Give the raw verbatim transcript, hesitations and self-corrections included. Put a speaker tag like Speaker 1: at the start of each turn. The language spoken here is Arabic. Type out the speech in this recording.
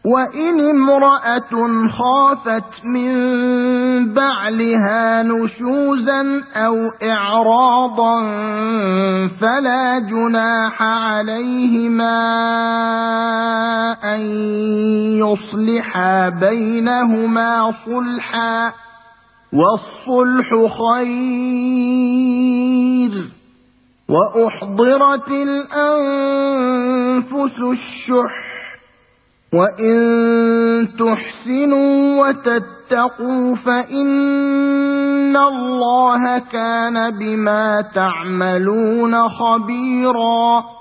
Speaker 1: وإن امرأة خافت من بعلها نشوزا أو إعراضا فلا جناح عليهما أن يصلحا بينهما صلحا والصلح خير وأحضرت الأنفس الشح وإن تحسنوا وتتقوا فإن الله كان بما تعملون خبيرا